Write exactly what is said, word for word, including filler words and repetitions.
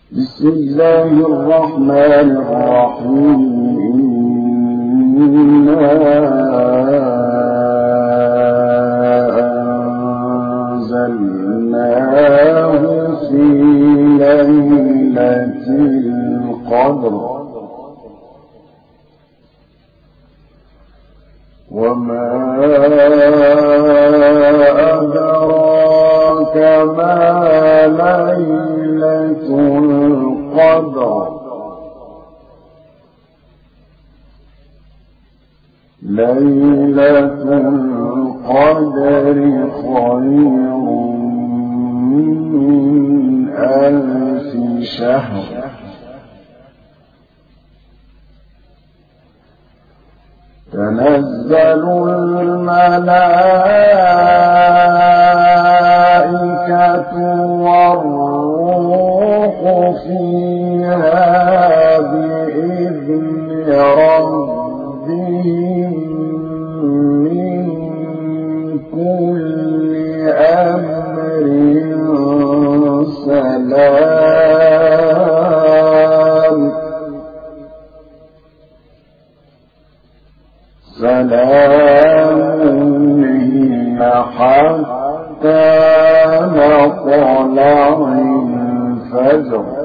بسم الله الرحمن الرحيم. إنا أنزلناه في ليلة القدر وما أدراك ما ليلة القدر ليلة القدر خير من ألف شهر تنزل الملائكة والروح فيها بإذن ربهم من كل أمر سلام سلام هي حتى مطلع الفجر